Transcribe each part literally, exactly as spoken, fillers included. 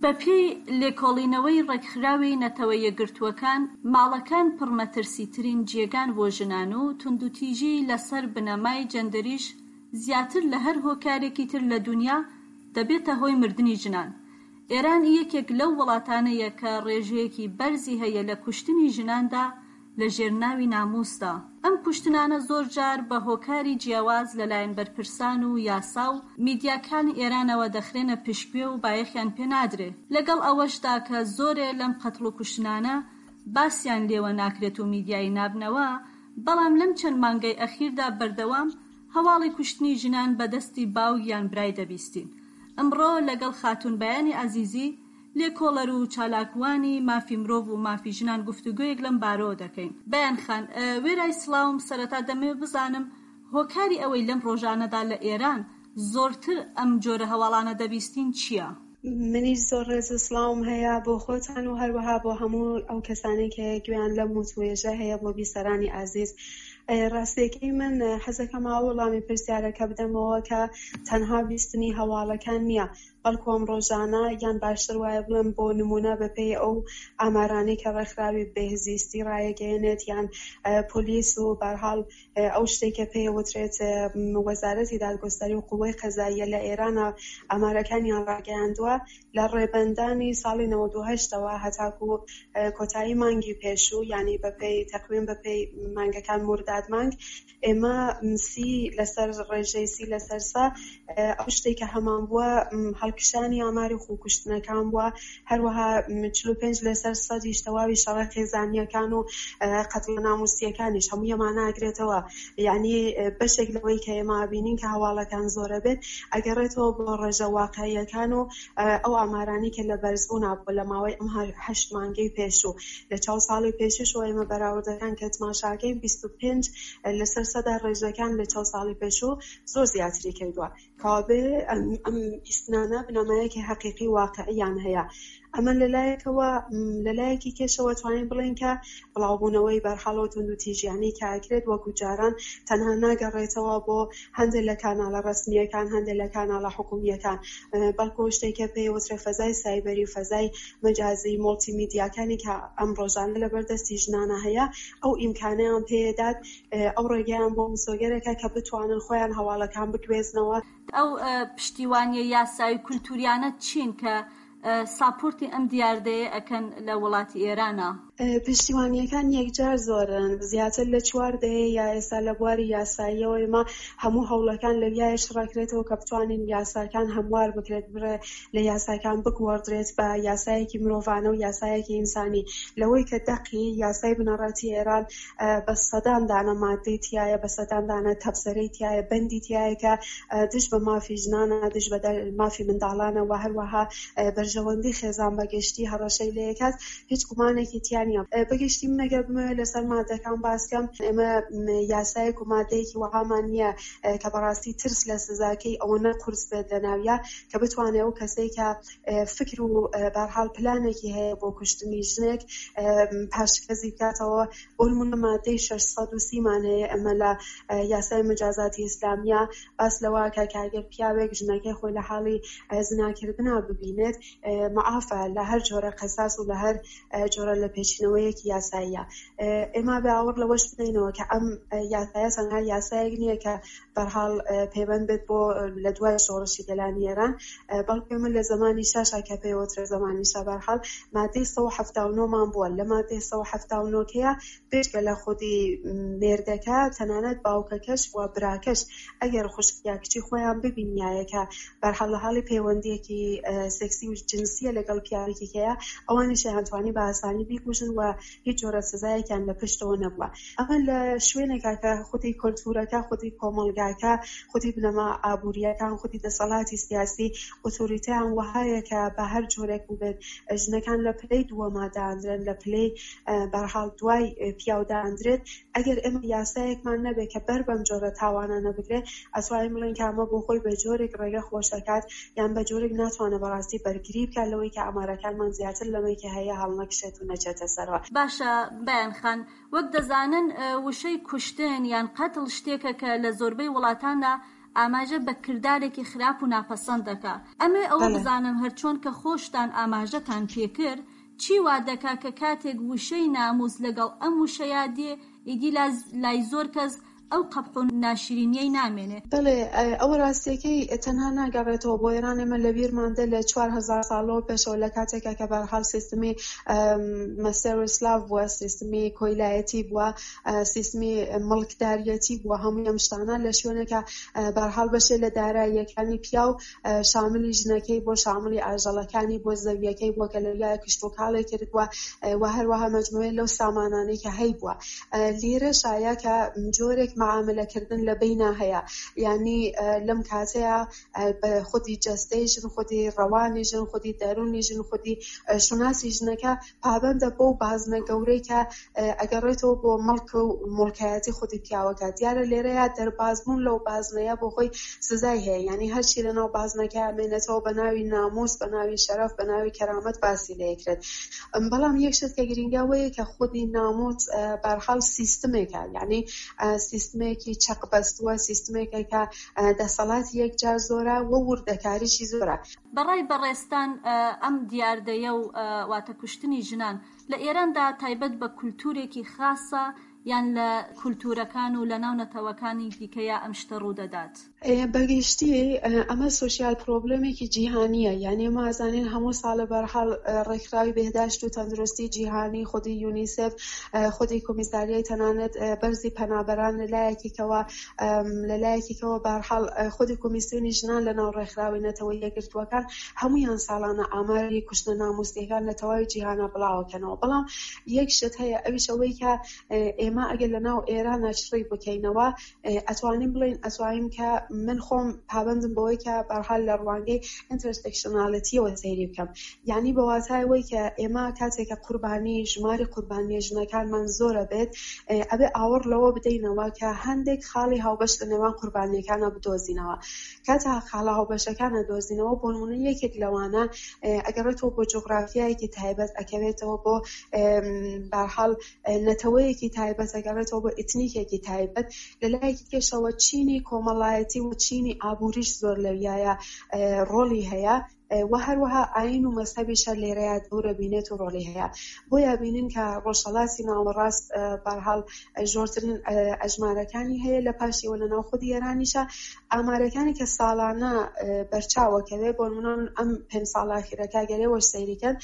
بەپێی لێکۆڵینەوەی ڕێکخراوی نەتەوە یەکگرتووەکان ماڵەکان پڕمەترسیترین جێگان بۆ ژنان و توندوتیژی لەسەر بنەمای جەندەریش زیاتر لە هەر هۆکارێکی تر لە دنیا دەبێتە هۆی مردنی ژنان. ئێران یەکێک لەو وڵاتانەیە کە ڕێژەیەکی بەرزی هەیە لە کوشتنی ژناندا لە ژێرناوی ناموسدا. ئەم کوشتنانە زۆر جار بە هۆکاری جیاواز لەلایەن بەرپرسان و یاسا و میدیاکانی ئێرانەوە دەخرێنە پشتگوێ و بایەخیان پێ نادرێ. لەگەڵ ئەوەشدا کە زۆرێ لەم قەتڵ و کوشتنانە باسییان لێوە ناکرێت و میدیای نابنەوە، بەڵام لەم چەند مانگەی ئەخیردا بەردەوام هەواڵی کوشتنی ژنان بەدەستی باوک یان برای دەبیستین. ئەمڕۆ لەگەڵ خاتون بەیانی عەزیزی لێکۆڵەر و چالاکوانی مافی مرۆڤ و مافی ژنان گفتوگویەک لەم بارەوە دەکەین. بەیان خان، وێرای سڵاوم، سەرەتا دەمێ بزانم هۆکاری ئەوەی لەم ڕۆژانەدا لە ئێران زۆرتر ئەم جۆرە هەواڵانە دەبیستین چییە؟ منیش زۆر ڕێز سڵاوم هەیە بۆ خۆتان و هەروەها بۆ هەموو ئەو کەسانێک کە گوێیان لەم وتوێژە هەیە بۆ بیسەرانی عەزیز. ڕاستیەکەی من حەزەکەم وەڵامی پرسیارەکە بدەمەوە کە تەنها بیستنی هەواڵەکان نییە، بەڵکو ئەم ڕۆژانە یان باشتر وایە بڵێم بۆ نمونە بەپێی ئەو ئامارانەی کە ڕێکخراوی بەهزیستی ڕایەگەیەنێت یان پۆلیس و بەرحاڵ ئەو شتێکە پێوترێت وەزارەتی دادگەستەری و قووەی قەزاییە لە ئێرانە ئامارەکانیان ڕاگەیاندووە لە ڕێبەندانی ساڵی نەوەد و هەشتەوە هەتاکو کۆتایی مانگی پێشوو، یعنی بەپێی تەقویم بەپێی مانگەکان مورداد مانگ، ئێمە سی لەسەر ڕێژەی سی لەسەر سە ئەو شتێکە هەمان بووە هەڵکشانی ئاماری خوکوشتنەکان بووە، هەروەها چل و پێنج لەسەر سەدیش تەواوی شەڕە خێزانیەکان و قەتڵە ناموسیەکانیش هەموو ئەمانە ئاگرێتەوە. یعنی بەشێک لەوەی کە ئێمە بینین کە هەواڵەکان زۆرە بێت ئەگەڕێتەوە بۆ ڕێژە واقعیەکان و ئەو ئامارانی کە لە بەرزبوونا بوو لە ماوەی ئەم هەشت مانگەی پێشوو. لە چاو ساڵی پێشوو ئێمە بەراوردەکان کە تماشاکەی بیست و پێنج لەسەر سەدا ڕێژەکان لە چاو ساڵی پێشوو زۆر زیاتری کردووە، کابێ ئەم بیستنانە بنەمایەکی حەقیقی واقعیان هەیە. ئەمە لەلایەکەوە لەلایەکی کێشەوە توانین بڵێن کە بڵاوبوونەوەی بەرحاڵەوە توندوتیژیانی کە ئەکرێت وەکو جاران تەنها ناگەڕێتەوە بۆ هەندێک لە کاناڵە ڕەسمیەکان، هەندێک لە کاناڵە حکوومیەکان، بەڵکو شتێکە پێوترێ فەزای سایبەری و فەزای مەجازی مۆڵتی میدیاکانی کە ئەم ڕۆژانە لەبەردەستی ژنانە هەیە ئەو ئیمکانەیان پێدات ئەو ڕێگەیان بۆ مسۆگەرێکە کە بتوانن خۆیان هەواڵەکان بگوێزنەوە. ئەو پشتیوانیە یاسایی کولتوریانە چین کە ساپۆرتی ئەم دیاردەیە ئەکەن لە وڵاتی ئێرانە؟ پشتیوانیەکان یەکجار زۆرن، زیاتر لە چواردەیە یا ئێستا لە بواری یاساییەوە ئێمە هەموو هەوڵەکان لەویایش ڕاکرێتەوە کە بتوانین یاساکان هەموار بکرێت، بڕێ لە یاساکان بگوەڕدرێت بە یاسایەکی مرۆڤانە و یاسایەکی ئینسانی. لەوەی کە دەقی یاسای بنەڕەتی ئێران بە سەداندانە مادەی تایە، بە سەداندانە تەبسەرەی تایە، بەندی تایە کە دش بە مافی ژنانە، دش بە مافی منداڵانە و هەروەها بەرژەوەندی خێزان بەگشتی هەڕەشەی لە یەکات هیچ گومانێکی تیان نییە. بەگشتی من ئەگەر بمەوێت لەسەر مادەکان باسکەم، ئێمە یاسایەک و مادەیەکی وەهامان نییە کە بەڕاستی ترس لە سزاکەی ئەوەنە قورس بێت لە ناویە کە بتوانێت ئەو کەسەی کە فکر و بەرحاڵ پلانێکی هەیە بۆ کوشتنی ژنێک پاشکەزی بکاتەوە. بۆ نمونە مادەی شەش سەد و سیمان هەیە ئەمە لە یاسای مجازاتی ئیسلامیە باس لەوە کە ئەگەر پیاوێک ژنەکەی خۆی لە حاڵی زناکردنا ببینێت معافە لە هەر جۆرە قەساس و لە هەر جۆرە لە پێچینەوەیەکی یاساییە. ئێمە باوەڕ لەوەش بدەینەوە کە ئەم یاسایە تەنها یاسایەک نییە کە بەرحاڵ پەیوەند بێت بۆ لە دوای شۆڕشی گەلانی ئێران، بەڵکو ئێمە لە زمانی شاشا کە پێوترە زمانی شا بەرحاڵ مادەی سەد و حەفتا و نۆمان بووە. لە مادەی سەد و حەفتا و نۆکەیە پێشکە لە خودی مێردەکە تەنانەت باوکەکەش و براکەش ئەگەر خوشکیا کچی خۆیان ببینایە کە بەرحاڵ لە حاڵی پەیوەندیەکی سێکسی و جنسیە لەگەڵ پیاوێکێکەیە ئەوانیشیان توانی بە ئاسانی بیکوژن و هیچ جۆرە سزایەکیان لە پشتەوە نەبووە. ئەمە لە شوێنێکە کە خودی کۆلتورەکە، خودی کۆمەلگاکە، خودی بنەما ئابوووریەکان، خودی دەسەڵاتی سیاسی ئۆتۆریتەیان وهایە کە بە هەر جۆرێک بێت ژنەکان لە پلەی دووەما دادرێن، لە پلەی بەرحاڵ دوای پیاودادرێت. ئەگەر ئێمە یاسایەکمان نەبێت کە بەر بەم جۆرە تاوانە نەبگرێت، ئەتوانین بڵێن کە ئەمە بۆ خۆی بە جۆرێک ڕێگە خۆشەکات یان بە جۆرێک ناتوانە بەڕاستی بەرگری بکات لەوەی کە ئامارەکانمان زیاتر لەوەی کە هەیە هەڵنەکشێت و نەچێتە سەرەوە. باشە بەیان خان، وەک دەزانن وشەی کوشتن یان قەتڵ شتێکە کە لە زۆربەی وڵاتاندا ئاماژە بە کردارێکی خراپ و ناپەسەند دەکات. ئەمێ ئەوە بزانم هەرچۆن کە خۆشتان ئاماژەتان پێکرد چی وا دەکا کە کاتێک وشەی ناموس لەگەڵ ئەم وشەیە دێ ئیدی لای زۆر کەس ئەو قەبح و ناشرینیەی نامێنێ. بەڵێ ئەوە ڕاستیەکەی تەنها ناگەڕێتەوە بۆ ئێران. ئێمە لە بیرماندە لە چوار هەزار ساڵەوە پێشەوە لە کاتێکە کە بەرحاڵ سیستمی مەسێرسلاو بووە، سیستمی کۆیلایەتی بووە، سیستمی مڵکداریەتی بووە، هەموو ئەم شتانە لە شوێنێکە بەرحاڵ بەشێ لە داراییەکانی پیا و شاملی ژنەکەی بۆ شاملی ئاژەڵەکانی بۆ زەویەکەی بووە کە لەلایە کشتوکاڵی کردووە و هەروەها مەجموعەی لەو سامانانەی کە هەی بووە. لێرە شایە کە جۆرێک معاملەکردن لە بینە هەیە، یعنی لەم کاتەیە بە خودی جەستەی ژن، خودی ڕەوانی ژن، خودی دەرونی ژن، خودی شوناسی ژنەکە پابەندە بۆ بازنە گەورەی کە ئەگەڕێتەوە بۆ مەڵک و مڵکایەتی خودی پیاوەکە. دیارە لێرەیە دەربازبوون لەو بازنەیە بۆ خۆی سزای هەیە، یعنی هەرچی لەناو بازنەکە ئەمێنێتەوە بە ناوی ناموس، بە ناوی شەرەف، بە ناوی کەرامەت باسی لێکرێت. بەڵام یەک شت کە گرنگەوەیە کە خودی ناموس بەرحاڵ سیستمێکە، یعنی سیستمێکی چەقبەستووە، سیستمێکە کە دەسەڵاتی یەکجار زۆرە و وردەکاریشی زۆرە. بەڕای بەڕێستان ئەم دیاردەیە و واتە کوشتنی ژنان لە ئێراندا تایبەت بە کولتورێکی خاصە یان لە کولتورەکان و لە ناو نەتەوەکانی دیکەیە ئەم شتە ڕوو دەدات؟ بەگشتی ئەمە سۆشیال پرۆبلێمێکی جیهانیە، یعنی مازانین هەموو ساڵە بەرحاڵ ڕێکخراوی بێهداشت و تەندروستی جیهانی، خودی یونیسف، خودی کۆمیساریای تەنانەت بەرزی پەنابەران لەلایەکێکەوە لەلایەکێکەوە بەرحاڵ خودی کۆمیسیۆنی ژنان لە ناو ڕێکخراوی نەتەوەی یەکگرتووەکان هەمویان ساڵانە ئاماری کوشتە ناموسیەکان لە تەواوی جیهانە بڵاوکەنەوە. بەڵام یەک شت هەیە، ئەویش ئەوەی کە ئێمە ئەگەر لە ناو ئێرانە چڕی بکەینەوە ئەتوانین بڵین ئەتوانین کە من خۆم پابندم بەوەی کە بەرحاڵ لە ڕوانگەی ئینتەرسێکشناڵەتیەوە سەیری بکەم، یعنی بە واتایەوەی کە ئێمە کاتێکە قوربانی ژماری قوربانیە ژنەکانمان زۆرە بێت ئەبێ ئاوەڕ لەوە بدەینەوە کە هەندێک خاڵی هاوبەش لە نێوان قوربانیەکانە بدۆزینەوە. کاتە خاڵە هاوبەشەکانە دۆزینەوە بۆ نمونە یەکێک لەوانە ئەگەڕێتەوە بۆ جوغرافیایەکی تایبەت، ئەکەوێتەوە بۆ بەرحاڵ نەتەوەیەکی تایبەت، ئەگەڕێتەوە بۆ ئیتنیکێکی تایبەت. لەلایەکی کێشەوە چینی کۆمەڵایەتی و چینی ئابووریش زۆر لەویایە ڕۆڵی هەیە و هەروەها ئاین و مەزهەبیشە لێرەیە دوورە بینێت و ڕۆڵی هەیە. بۆیە بینین کە ڕۆژهەڵاتی ناوەڕاست بەرحاڵ زۆرترین ئەژمارەکانی هەیە لە پاشیەوە لەناو خودی ئێرانیشە. ئامارەکانی کە ساڵانە بەرچاوەکەوێ بۆ نمونە ئەم پێنج ساڵ ئاخیرەکە گەرەوەش سەیریکەن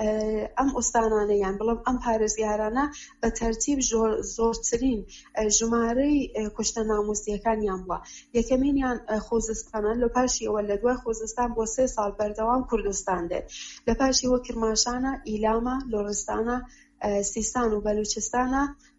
ئەم ئوستانانە یان بڵێم ئەم پارێزگارانە بە تەرتیب زۆرترین ژمارەی کوشتە ناموسیەکانیان بووە. یەکەمینیان خۆزستانە، لە پاشیەوە لە دوای خۆزستان بۆ سێ ساڵ بەردەوام کوردستان دێت، لە پاشیەوە کرماشانە، ئیلامە، لۆڕستانە، سیستان و بەلوچستانە،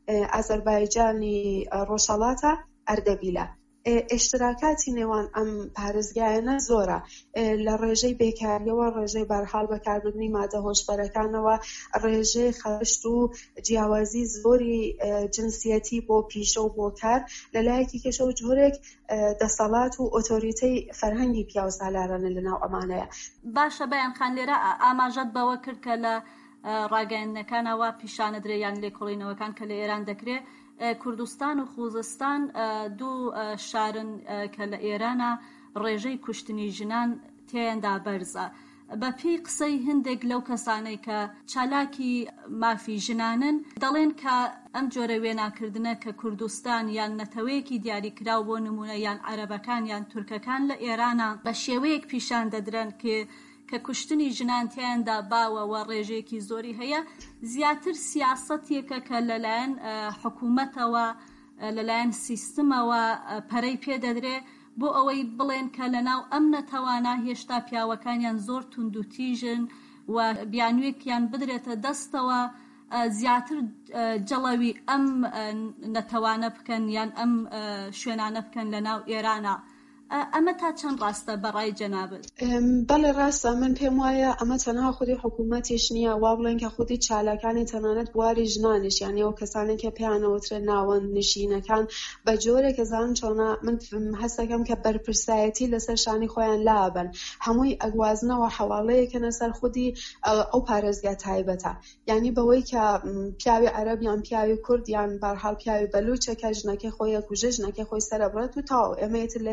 ئازەربایجانی ڕۆژهەڵاتە، ئەردەبیلە. اشتراکاتی نێوان ئەم پارێزگایانە زۆرە لە ڕێژەی بێکاریەوە، ڕێژەی بەرحاڵ بەکاربردنی مادە هۆشبەرەکانەوە، ڕێژەی خەشت و جیاوازی زۆری جنسیەتی بۆ پیشە و بۆ کار، لەلایەکی کێشە و جۆرێک دەسەڵات و ئۆتۆریتەی فەرهەنگی پیا و سالارانە لەناو ئەمانەیە. باشە بەیان خان لێرە ئاماژەت بەوە کرد کە لە ڕاگەیاندنەکانەوە پیشانەدرێ یان لێکۆڵینەوەکان کە لە ئێران دەکرێت کوردستان و خوزستان دوو شارن کە لە ئێرانە ڕێژەی کوشتنی ژنان تێیاندا بەرزە. بە پێی قسەی هەندێک لەو کەسانەی کە چالاکی مافی ژنانن دەڵێن کە ئەم جۆرە وێناکردنە کە کوردستان یان نەتەوەیەکی دیاریکراو بۆ نمونە یان عەرەبەکان یان تورکەکان لە ئێرانە بە شێوەیەک پیشان دەدرێن کە کە کوشتنی ژنان تیاندا باوە و ڕێژەیەکی زۆری هەیە، زیاتر سیاسەتێکە کە لەلایەن حکوومەتەوە لەلایەن سیستمەوە پەرەی پێدەدرێ بۆ ئەوەی بڵێن کە لەناو ئەم نەتەوانە هێشتا پیاوەکانیان زۆر توندوتیژن و بیانوێکیان بدرێتە دەستەوە زیاتر جەڵەوی ئەم نەتەوانە بکەن یان ئەم شوێنانە بکەن لەناو ئێرانە. ئەمە تا چەند ڕاستە بەڕای جەنابەت؟ بەڵێ ڕاستە، من پێم وایە ئەمە تەنها خودی حکوومەتیش نییە، وا بڵێن کە خودی چالاکانی تەنانەت بواری ژنانیش، یعنی ئەو کەسانێک کە پێیانەوترێت ناوەند نشینەکان بە جۆرێک زان چۆنە من هەست دەکەم کە بەرپرسایەتی لەسەر شانی خۆیان لابن، هەمووی ئەگوازنەوە حواڵەیەکەنە سەر خودی ئەو پارێزگا تایبەتە، یعنی بەوەی کە پیاوی عەرەب یان پیاوی کورد یان بەرحاڵ پیاوی بەلوچێکە ژنەکەی خۆی ئەکوژێ، ژنەکەی خۆی سەرەبڕێت و تاو ئێمەیەت لێرەیە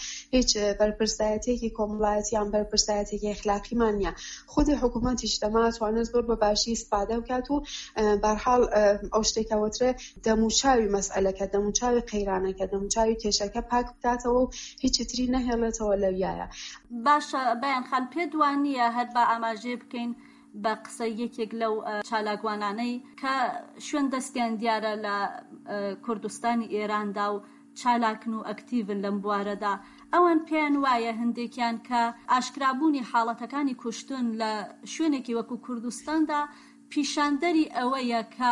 هیچ بەرپرسایەتێکی کۆمەڵایەتیان بەرپرسایەتێکی ئەخلاقیمان نییە. خودی حکوومەتیش دەما توانێت زۆر بە باشی ئیسپادە بکات و بەرحاڵ ئەو شتێکەوەترێ دەموچاوی مەسئلەکە دەموچاوی قەیرانەکە دەموچاوی کێشەکە پاک بکاتەوە و هیچ تری نەهێڵێتەوە لەویایە. باشە بەیان خان پێ دوانیە هەر بە ئاماژێ بکەین بە قسە یەکێک لەو چالاکوانانەی کە شوێن دەستیان دیارە لە کوردستانی ئێراندا و چالاکن و ئەکتیڤن لەم بوارەدا. ئەوان پێیان وایە هەندێکیان کە ئاشکرابوونی حاڵەتەکانی کوشتن لە شوێنێکی وەکو کوردستاندا پیشاندەری ئەوەیە کە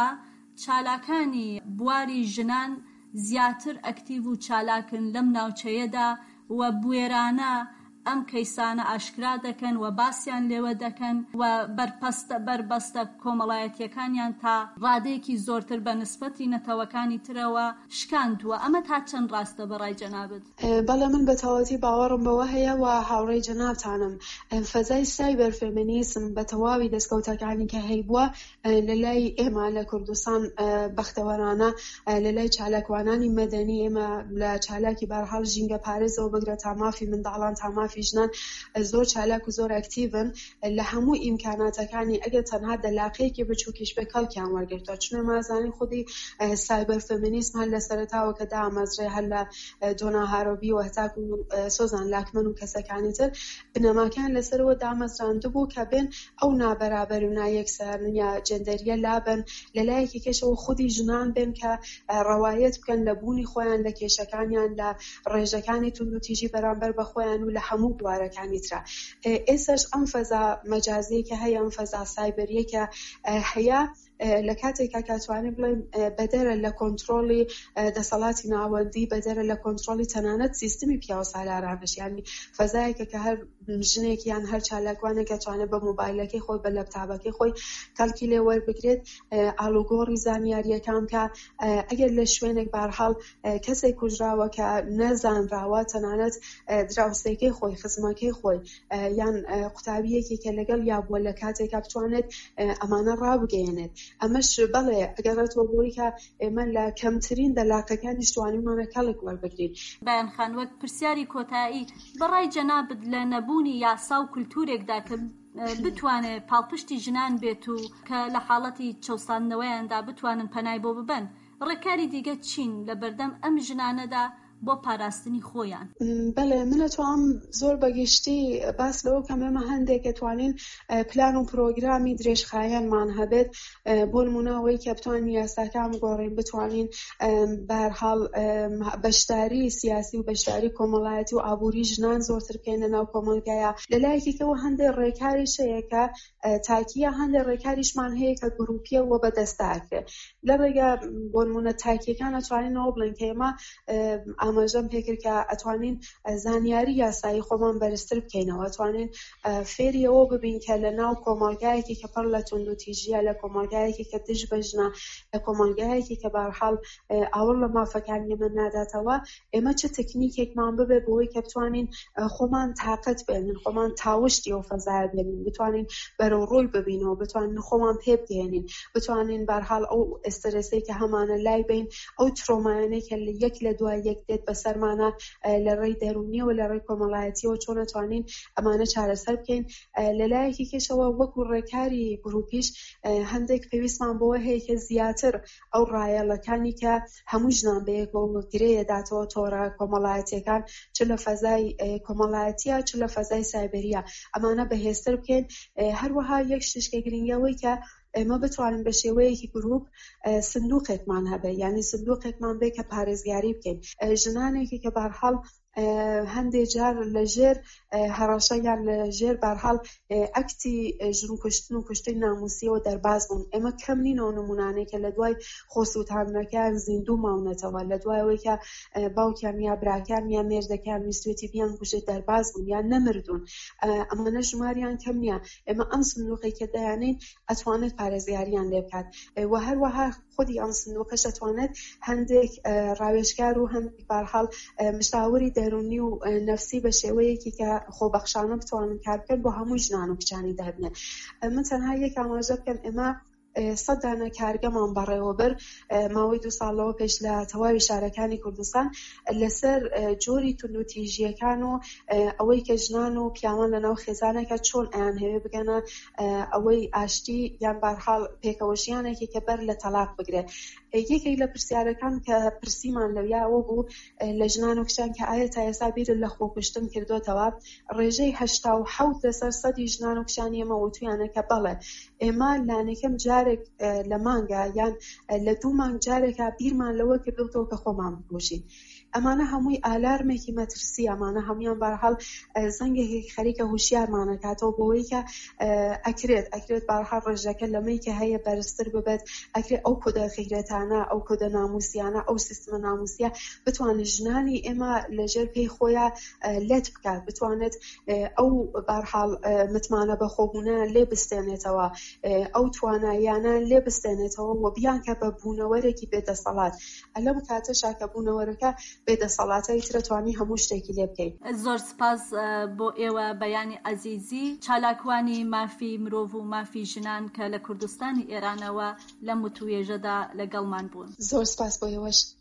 چالاکانی بواری ژنان زیاتر ئەکتیڤ و چالاکن لەم ناوچەیەدا و بوێرانە ئەم کەیسانە ئاشکرا دەکەن و باسییان لێوە دەکەن و بەرپەستە بربەستە کۆمەڵایەتیەکانیان تا ڕادەیەکی زۆرتر بە نسبەتی نەتەوەکانی ترەوە شکاندووە. ئەمە تا چەند ڕاستە بەڕای جەنابەت؟ بەڵێ من بە تەواوەتی باوەڕم بەوە هەیە و هاوڕێی جەنابتانم. فەزای سایبەر فێمینیزم بە تەواوی دەستکەوتەکانی کە هەیبووە لە لای ئێمە لە کوردستان بەختەوەرانە لە لای چالاکوانانی مەدەنی ئێمە لە چالاکی بەرحاڵ ژینگە پارێزەوە بگرە تا مافی منداڵان تا مافی ژنان زۆر چالاک و زۆر ئەکتیڤن لە هەموو ئیمکاناتەکانی ئەگەر تەنها دەلاقەیەکی بچووکیش بە کەڵکیان وەرگرتووە. چونە مازانی خودی سایبەر فێمینیزم هەر لە سەرەتاوە کە دامەزرێ هەر لە دۆنا هارۆبی و هەتاکو و سۆزان لاکمەن و کەسەکانی تر بنەماکان لەسەرەوە دامەزراندبوو کە بێن ئەو نابەرابەر و نایەکسەرن یا جەندەریە لابن لە لایەکی کێشەوە خودی ژنان بێن کە ڕەوایەت بکەن لە بوونی خۆیان لە کێشەکانیان لە ڕێژەکانی تونند و تیژی بەرامبەر بە خۆیان و لە هەموو بوارەکانی ترا. ئێستاش ئەم فەزا مەجازیە کە هەیە ئەم فەزا سایبەریە کە هەیە لە کاتێکا کاتوانێت بڵێن بەدەرە لە کۆنتڕۆڵی دەسەڵاتی ناوەندی بەدەرە لە کۆنتڕۆڵی تەنانەت سیستمی پیاوە سالارانش یانی فەزایەکە کە هەر ژنێک یان هەر چالاکوانێک دەتوانێت بە مۆبایلەکەی خۆی بە لەپتاپەکەی خۆی کەڵکی لێ وەربگرێت ئالوگۆڕی زانیاریەکان کە ئەگەر لە شوێنێک بەرحاڵ کەسێک کوژراوە کە نەزانراوە تەنانەت دراوسێکەی خۆی خزمەکەی خۆی یان قوتابیەکی کە لەگەڵ یابووە لە کاتێکا بتوانێت ئەمانە ڕابگەیەنێت. ئەمەش بەڵێ ئەگەڕێتەوە بۆی کە ئێمە لە کەمترین دەلاکەکانی شتوانیمانە کەڵک وەربگرین. بەیان خان وەک پرسیاری کۆتایی بەڕای جەنابەت لە نەبوونی یاسا و کولتورێکدا کە بتوانێت پاڵپشتی ژنان بێت و کە لە حاڵەتی چەوساندنەوەیاندا بتوانن پەنای بۆ ببەن ڕێکاری دیگە چین لە بەردەم ئەم ژنانەدا بۆ پاراستنی خۆیان؟ بەڵێ منە توام زۆر بەگشتی باس لەوە کەم ئێمە هەندێک توانین پلان و پرۆگرامی درێژخایەنمان هەبێت بۆ نمونەوەی کە بتوانین یاساکان بگۆڕین بتوانین بەرحاڵ بەشداری سیاسی و بەشداری کۆمەڵایەتی و ئابووری ژنان زۆرتر بکەینە ناو کۆمەلگایە. لە لایەکێکەوە هەندێک ڕێکاریش هەیە کە تاکیە هەندێک ڕێکاریشمان هەیە کە گروپیەوە بەدەستاکرێت. لە ڕێگە بۆ نمونە تاکیەکان ئەتوانینەوە بڵێن کە ئێمە ئاماژەم پێکرد کە ئەتوانین زانیاری یاسایی خۆمان بەرزتر بکەینەوە ئەتوانین فێری ئەوە ببین کە لە ناو کۆمەلگایەکی کە پڕ لە توند و تیژیە لە کۆمەلگایەکی کە دژ بە ژنە لە کۆمەلگایەکی کە بەرحاڵ ئاوڕ لە مافەکانی من ناداتەوە ئێمە چه تەکنیکێکمان ببێ بۆی کە بتوانین خۆمان تاقەت بێنین خۆمان تاوشتی ئەو فەزایە بێنین بتوانین بەرەو ڕۆی ببینەوە بتوانین خۆمان پێ بگەێنین بتوانین بەرحاڵ ئەو ئێسترەسەی کە هەمانە لای بین ئەو ترۆمایانەی کە یەک لە دوای یەک دێت بەسەرمانە لە ڕێی دەرونیەوە لە ڕێی کۆمەڵایەتیەوە چۆن نەتوانین ئەمانە چارەسەر بکەین. لەلایەکی کێشەوە وەکو ڕێکاری گروپیش هەندێک پێویستمان بۆوە هەیە کە زیاتر ئەو ڕایەڵەکانی کە هەموو ژنان بەیەکەوە گرەیە داتەوە تۆڕە کۆمەڵایەتیەکان چ لە فەزای کۆمەڵایەتیە چ لە فەزای سایبەریە ئەمانە بەهێزتر بکەین. هەروەها یەک شتێکە گرنگەوەی کە ئێمە بتوانین بە شێوەیەکی گروپ سندوقێکمان هەبێ یعنی سندوقێکمان بێ کە پارێزگاری بکەین ژنانێکی کە بەرحاڵ هەندێک جار لە ژێر هەڕەشە یان لە ژێر بەرحاڵ ئەکتی ژن کوشتن و کوشتەی ناموسیەوە دەرباز بوون. ئێمە کەم نینەوە نمونانەی کە لە دوای خۆسووتاندنەکان زیندوو ماونەتەوە لە دوایەوەی کە باوکیان یا براکان یا مێردەکان ویستوێتی بیان کوشت دەرباز بوون یان نەمردوون ئەمانە ژماریان کەم نییە. ئێمە ئەم سندوقی کە دەیانین ئەتوانێت پارێزگاریان لێ بکات و هەروەها خودی ئەم سندوقەش ئەتوانێت هەندێک ڕاوێژگار و هەندێک بەرحاڵ مشاوری دەرونی و نەفسی بە شێوەیەکی کە خۆبەخشانە بتوانن کار بکەن بۆ هەموو ژنان و کچانی دابنێت. من تەنها یەک ئاماژە بکەم ئێمە سەدانە کارگەمان بەڕێوە بر ماوەی دو ساڵەوە پێش لە تەواوی شارەکانی کوردستان لەسەر جۆری توندوتیژیەکان و ئەوەی کە ژنان و پیاوان لەناو خێزانێکە چۆن ئەیان هەوێ بگەنە ئەوەی ئاشتی یان بەرحاڵ پێکەوەژیانێکی کە بەر لە تەلاق بگرێت. یەکێک لە پرسیارەکان کە پرسیمان لەویا ئەوە بوو لە ژنان و کچان کە ئایا تا ئێستا بیرت لە خۆکوشتن کردوتەوە. ڕێژەی هەشتا و حەوت لەسەر سەدی ژنان و کچان ئێمە وتویانە کە بەڵێ ئێمە لانەکەم جارێک لە مانگە یان لە دوو مانگ جارێکە بیرمان لەوە کردوتەوە کە خۆمان بکوژین. ئەمانە هەمووی ئالارمێکی مەترسی، ئەمانە هەمویان بەرحاڵ زەنگێکی خەریکە هوشیارمانە کاتەوە بۆەوەی کە ئەکرێت ئەکرێت بەرحاڵ ڕێژەکە لەمەی کە هەیە بەرزتر ببێت، ئەکرێت ئەو کۆدە خێرەتانە ئەو کۆدە ناموسیانە ئەو سیستمە ناموسیە بتوانێت ژنانی ئێمە لەژێر پێی خۆیان لێت بکات، بتوانێت ئەو بەرحاڵ متمانە بەخۆبوونە لێ بستێنێتەوە، ئەو تواناییانە لێ بستێنێتەوە و بیان کە بە بوونەوەرێکی بێدەسەڵات. لەم کاتەشا کە بوونەوەرەکە بێدەسەڵاتەی ترەتوانی هەموو شتێکی لێ بکەیت. زۆر سپاس بۆ ئێوە بەیانی عەزیزی، چالاکوانی مافی مرۆڤ و مافی ژنان کە لە کوردستانی ئێرانەوە لەم وتوێژەدا لەگەڵمان بوون. زۆر سپاس بۆ ئێوەش.